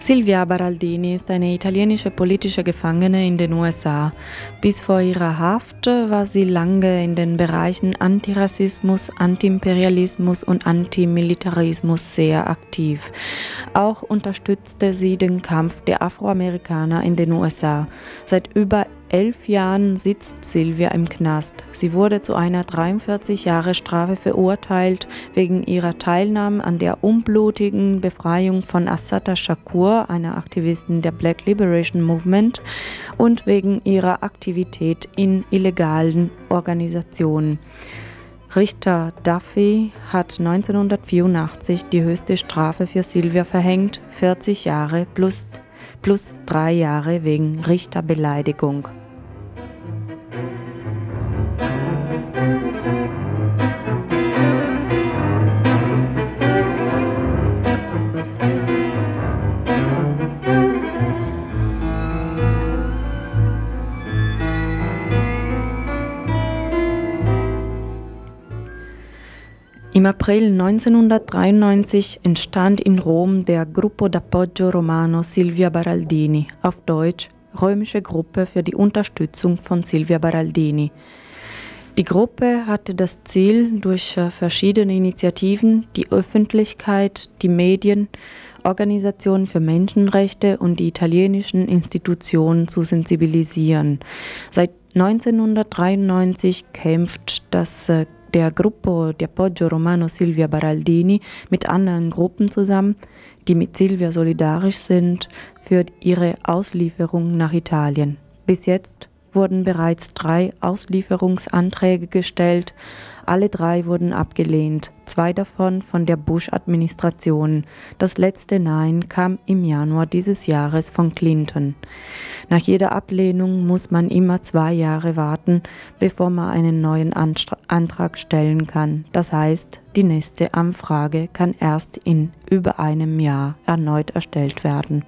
Silvia Baraldini ist eine italienische politische Gefangene in den USA. Bis vor ihrer Haft war sie lange in den Bereichen Antirassismus, Antiimperialismus und Antimilitarismus sehr aktiv. Auch unterstützte sie den Kampf der Afroamerikaner in den USA. Seit über 11 Jahren sitzt Silvia im Knast. Sie wurde zu einer 43 Jahre Strafe verurteilt wegen ihrer Teilnahme an der unblutigen Befreiung von Assata Shakur, einer Aktivistin der Black Liberation Movement, und wegen ihrer Aktivität in illegalen Organisationen. Richter Duffy hat 1984 die höchste Strafe für Silvia verhängt, 40 Jahre plus 3 Jahre wegen Richterbeleidigung. Im April 1993 entstand in Rom der Gruppo d'Appoggio Romano Silvia Baraldini, auf Deutsch Römische Gruppe für die Unterstützung von Silvia Baraldini. Die Gruppe hatte das Ziel, durch verschiedene Initiativen die Öffentlichkeit, die Medien, Organisationen für Menschenrechte und die italienischen Institutionen zu sensibilisieren. Seit 1993 kämpft der Gruppo d'Appoggio Romano Silvia Baraldini mit anderen Gruppen zusammen, die mit Silvia solidarisch sind, für ihre Auslieferung nach Italien. Bis jetzt wurden bereits 3 Auslieferungsanträge gestellt. Alle 3 wurden abgelehnt, 2 davon von der Bush-Administration. Das letzte Nein kam im Januar dieses Jahres von Clinton. Nach jeder Ablehnung muss man immer 2 Jahre warten, bevor man einen neuen Antrag stellen kann. Das heißt, die nächste Anfrage kann erst in über einem Jahr erneut erstellt werden.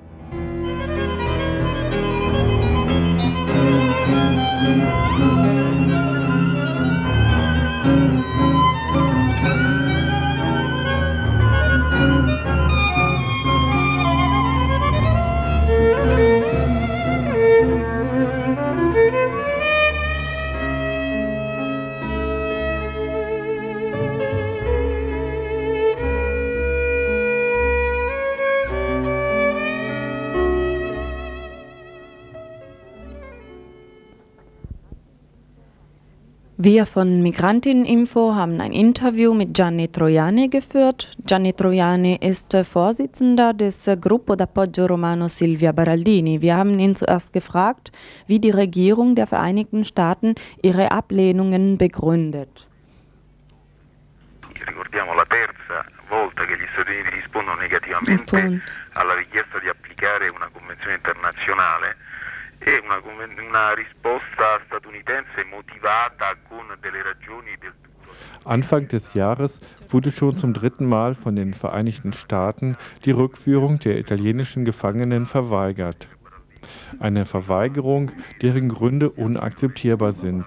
Wir von Migrantinnen-Info haben ein Interview mit Gianni Troiani geführt. Gianni Troiani ist Vorsitzender des Gruppo d'Appoggio Romano Silvia Baraldini. Wir haben ihn zuerst gefragt, wie die Regierung der Vereinigten Staaten ihre Ablehnungen begründet. Ricordiamo la terza volta che gli Stati Uniti rispondono negativamente alla richiesta di applicare una convenzione internazionale e una risposta statunitense motivata con delle ragioni del tutto. Anfang des Jahres wurde schon zum 3. Mal von den Vereinigten Staaten die Rückführung der italienischen Gefangenen verweigert. Eine Verweigerung, deren Gründe unakzeptierbar sind.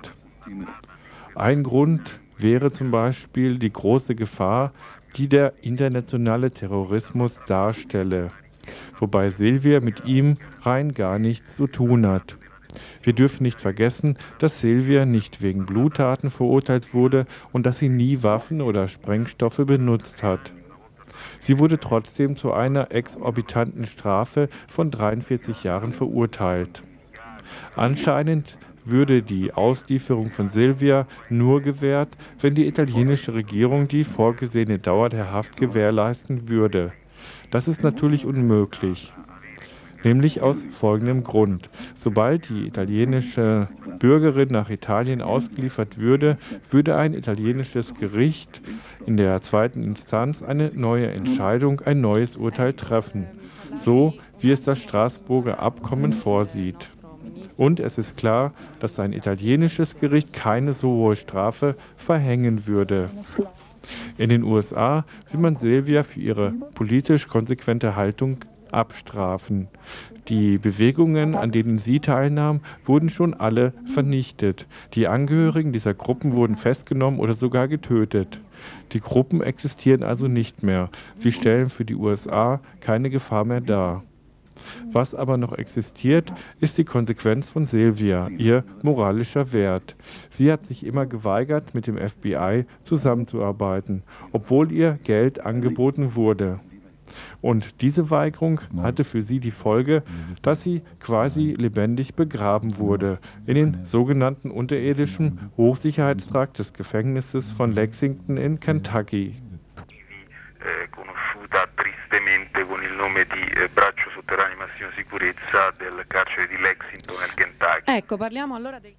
Ein Grund wäre zum Beispiel die große Gefahr, die der internationale Terrorismus darstelle, wobei Silvia mit ihm rein gar nichts zu tun hat. Wir dürfen nicht vergessen, dass Silvia nicht wegen Bluttaten verurteilt wurde und dass sie nie Waffen oder Sprengstoffe benutzt hat. Sie wurde trotzdem zu einer exorbitanten Strafe von 43 Jahren verurteilt. Anscheinend würde die Auslieferung von Silvia nur gewährt, wenn die italienische Regierung die vorgesehene Dauer der Haft gewährleisten würde. Das ist natürlich unmöglich. Nämlich aus folgendem Grund. Sobald die italienische Bürgerin nach Italien ausgeliefert würde, würde ein italienisches Gericht in der 2. Instanz eine neue Entscheidung, ein neues Urteil treffen, so wie es das Straßburger Abkommen vorsieht. Und es ist klar, dass ein italienisches Gericht keine so hohe Strafe verhängen würde. In den USA will man Silvia für ihre politisch konsequente Haltung abstrafen. Die Bewegungen, an denen sie teilnahm, wurden schon alle vernichtet. Die Angehörigen dieser Gruppen wurden festgenommen oder sogar getötet. Die Gruppen existieren also nicht mehr. Sie stellen für die USA keine Gefahr mehr dar. Was aber noch existiert, ist die Konsequenz von Silvia, ihr moralischer Wert. Sie hat sich immer geweigert, mit dem FBI zusammenzuarbeiten, obwohl ihr Geld angeboten wurde. Und diese Weigerung hatte für sie die Folge, dass sie quasi lebendig begraben wurde, in den sogenannten unterirdischen Hochsicherheitstrakt des Gefängnisses von Lexington in Kentucky. Conosciuta tristemente con il nome di braccio sotterraneo di massima sicurezza del carcere di Lexington nel Kentucky. Ecco, parliamo allora del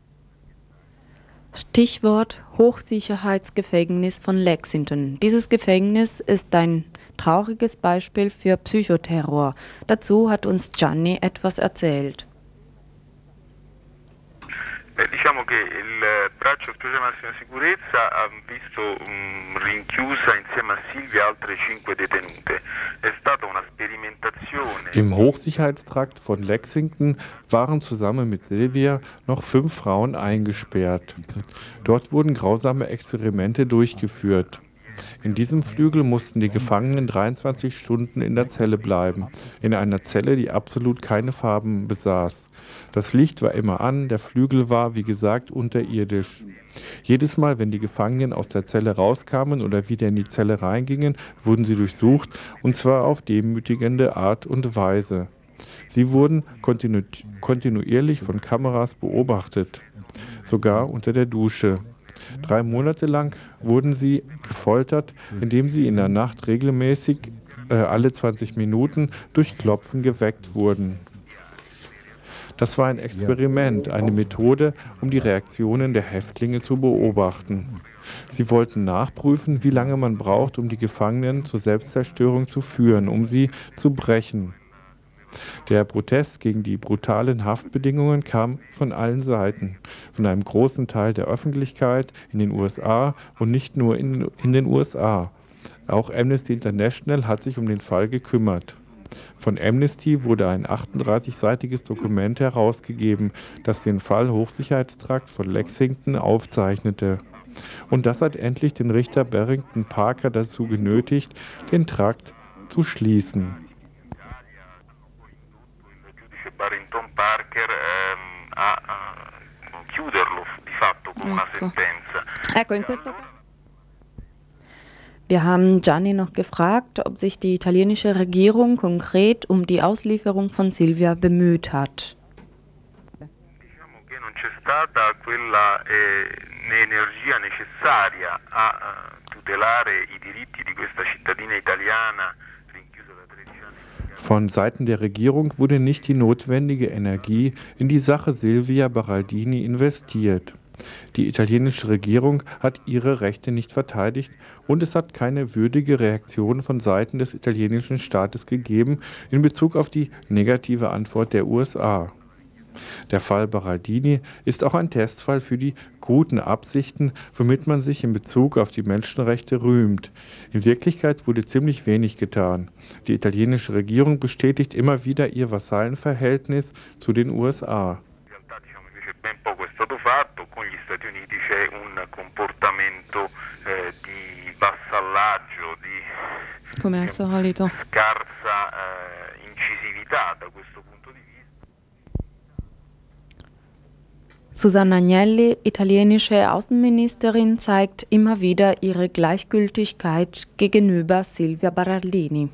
Stichwort Hochsicherheitsgefängnis von Lexington. Dieses Gefängnis ist ein trauriges Beispiel für Psychoterror. Dazu hat uns Gianni etwas erzählt. Diciamo che il braccio speciale massima sicurezza ha visto rinchiusa insieme a Silvia altre 5 detenute. È stata una sperimentazione. Im Hochsicherheitstrakt von Lexington waren zusammen mit Silvia noch 5 Frauen eingesperrt. Dort wurden grausame Experimente durchgeführt. In diesem Flügel mussten die Gefangenen 23 Stunden in der Zelle bleiben, in einer Zelle, die absolut keine Farben besaß. Das Licht war immer an, der Flügel war, wie gesagt, unterirdisch. Jedes Mal, wenn die Gefangenen aus der Zelle rauskamen oder wieder in die Zelle reingingen, wurden sie durchsucht, und zwar auf demütigende Art und Weise. Sie wurden kontinuierlich von Kameras beobachtet, sogar unter der Dusche. 3 Monate lang wurden sie gefoltert, indem sie in der Nacht regelmäßig alle 20 Minuten durch Klopfen geweckt wurden. Das war ein Experiment, eine Methode, um die Reaktionen der Häftlinge zu beobachten. Sie wollten nachprüfen, wie lange man braucht, um die Gefangenen zur Selbstzerstörung zu führen, um sie zu brechen. Der Protest gegen die brutalen Haftbedingungen kam von allen Seiten, von einem großen Teil der Öffentlichkeit in den USA und nicht nur in den USA. Auch Amnesty International hat sich um den Fall gekümmert. Von Amnesty wurde ein 38-seitiges Dokument herausgegeben, das den Fall Hochsicherheitstrakt von Lexington aufzeichnete. Und das hat endlich den Richter Barrington Parker dazu genötigt, den Trakt zu schließen. Barrington Parker a chiuderlo di fatto con una sentenza. Ecco, in questo caso. Wir haben Gianni noch gefragt, ob sich die italienische Regierung konkret um die Auslieferung von Silvia bemüht hat. Diciamo che non c'è stata quella energia necessaria a tutelare i diritti di questa cittadina italiana rinchiusa da 13 anni. Von Seiten der Regierung wurde nicht die notwendige Energie in die Sache Silvia Baraldini investiert. Die italienische Regierung hat ihre Rechte nicht verteidigt und es hat keine würdige Reaktion von Seiten des italienischen Staates gegeben in Bezug auf die negative Antwort der USA. Der Fall Baraldini ist auch ein Testfall für die guten Absichten, womit man sich in Bezug auf die Menschenrechte rühmt. In Wirklichkeit wurde ziemlich wenig getan. Die italienische Regierung bestätigt immer wieder ihr Vassallenverhältnis zu den USA. Ben poco è stato fatto, con gli Stati Uniti c'è un comportamento di vassallaggio, di scarsa incisività da questo punto di vista. Susanna Agnelli, italienische Außenministerin, zeigt immer wieder ihre Gleichgültigkeit gegenüber Silvia Baraldini.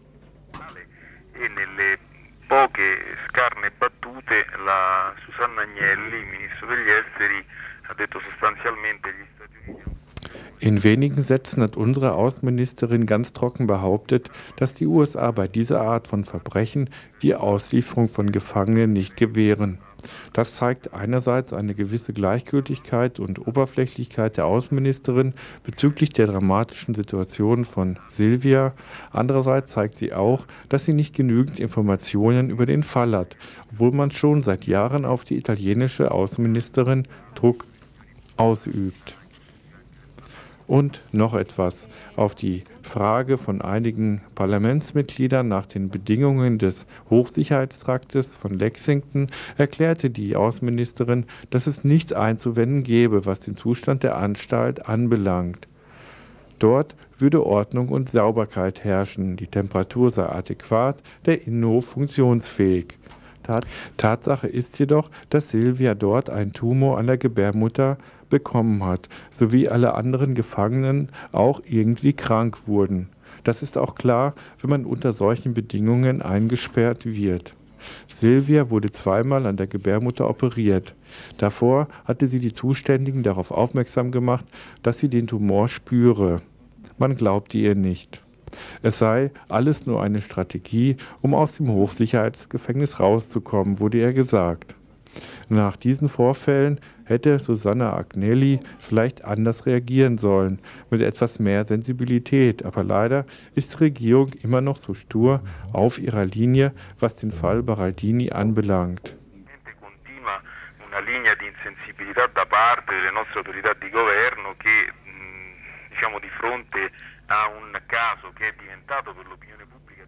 E nelle poche scarne battute la Susanna Agnelli, ministro degli esteri, ha detto sostanzialmente gli Stati Uniti. In wenigen Sätzen hat unsere Außenministerin ganz trocken behauptet, dass die USA bei dieser Art von Verbrechen die Auslieferung von Gefangenen nicht gewähren. Das zeigt einerseits eine gewisse Gleichgültigkeit und Oberflächlichkeit der Außenministerin bezüglich der dramatischen Situation von Silvia. Andererseits zeigt sie auch, dass sie nicht genügend Informationen über den Fall hat, obwohl man schon seit Jahren auf die italienische Außenministerin Druck ausübt. Und noch etwas. Auf die Frage von einigen Parlamentsmitgliedern nach den Bedingungen des Hochsicherheitstraktes von Lexington erklärte die Außenministerin, dass es nichts einzuwenden gebe, was den Zustand der Anstalt anbelangt. Dort würde Ordnung und Sauberkeit herrschen, die Temperatur sei adäquat, der Innenhof funktionsfähig. Tatsache ist jedoch, dass Silvia dort einen Tumor an der Gebärmutter bekommen hat, sowie alle anderen Gefangenen auch irgendwie krank wurden. Das ist auch klar, wenn man unter solchen Bedingungen eingesperrt wird. Silvia wurde zweimal an der Gebärmutter operiert. Davor hatte sie die Zuständigen darauf aufmerksam gemacht, dass sie den Tumor spüre. Man glaubte ihr nicht. Es sei alles nur eine Strategie, um aus dem Hochsicherheitsgefängnis rauszukommen, wurde ihr gesagt. Nach diesen Vorfällen hätte Susanna Agnelli vielleicht anders reagieren sollen, mit etwas mehr Sensibilität, aber leider ist die Regierung immer noch so stur auf ihrer Linie, was den Fall Baraldini anbelangt. Una linea di insensibilità da parte delle nostre autorità di governo che diciamo di fronte a un caso che è diventato per l'opinione pubblica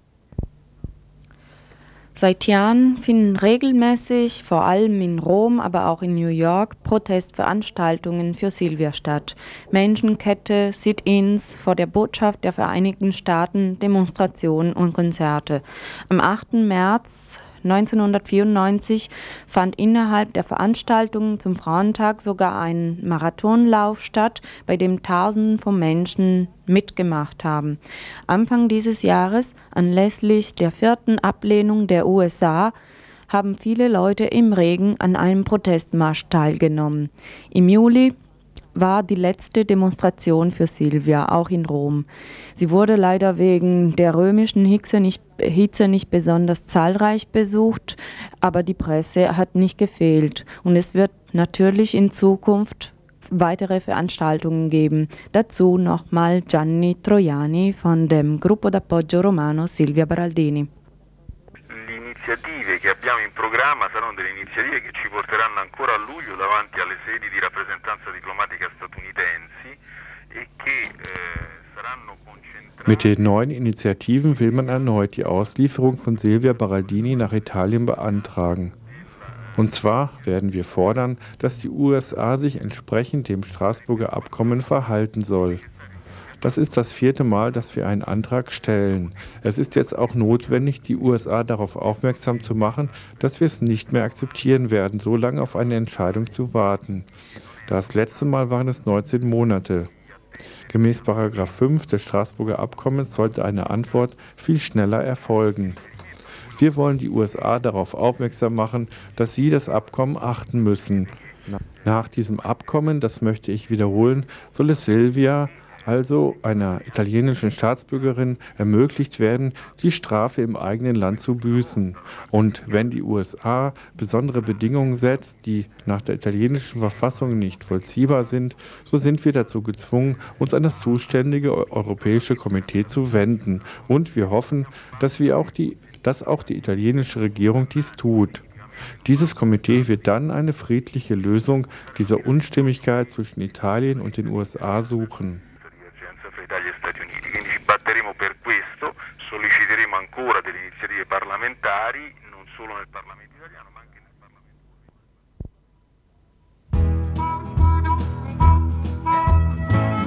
Seit Jahren finden regelmäßig, vor allem in Rom, aber auch in New York, Protestveranstaltungen für Silvia statt. Menschenkette, Sit-ins vor der Botschaft der Vereinigten Staaten, Demonstrationen und Konzerte. Am 8. März 1994 fand innerhalb der Veranstaltungen zum Frauentag sogar ein Marathonlauf statt, bei dem Tausende von Menschen mitgemacht haben. Anfang dieses Jahres, anlässlich der 4. Ablehnung der USA, haben viele Leute im Regen an einem Protestmarsch teilgenommen. Im Juli war die letzte Demonstration für Silvia, auch in Rom. Sie wurde leider wegen der römischen Hitze nicht besonders zahlreich besucht, aber die Presse hat nicht gefehlt. Und es wird natürlich in Zukunft weitere Veranstaltungen geben. Dazu nochmal Gianni Troiani von dem Gruppo d'Appoggio Romano Silvia Baraldini. Le iniziative che abbiamo in programma saranno delle iniziative che ci porteranno ancora a luglio davanti alle sedi di rappresentanza diplomatica statunitensi e che saranno concentrate. Mit den neuen Initiativen will man erneut die Auslieferung von Silvia Baraldini nach Italien beantragen. Und zwar werden wir fordern, dass die USA sich entsprechend dem Straßburger Abkommen verhalten soll. Das ist das 4. Mal, dass wir einen Antrag stellen. Es ist jetzt auch notwendig, die USA darauf aufmerksam zu machen, dass wir es nicht mehr akzeptieren werden, so lange auf eine Entscheidung zu warten. Das letzte Mal waren es 19 Monate. Gemäß § 5 des Straßburger Abkommens sollte eine Antwort viel schneller erfolgen. Wir wollen die USA darauf aufmerksam machen, dass sie das Abkommen achten müssen. Nach diesem Abkommen, das möchte ich wiederholen, soll es Silvia, also einer italienischen Staatsbürgerin, ermöglicht werden, die Strafe im eigenen Land zu büßen. Und wenn die USA besondere Bedingungen setzt, die nach der italienischen Verfassung nicht vollziehbar sind, so sind wir dazu gezwungen, uns an das zuständige Europäische Komitee zu wenden. Und wir hoffen, dass auch die italienische Regierung dies tut. Dieses Komitee wird dann eine friedliche Lösung dieser Unstimmigkeit zwischen Italien und den USA suchen. Italia e Stati Uniti, quindi ci batteremo per questo, solleciteremo ancora delle iniziative parlamentari non solo nel Parlamento italiano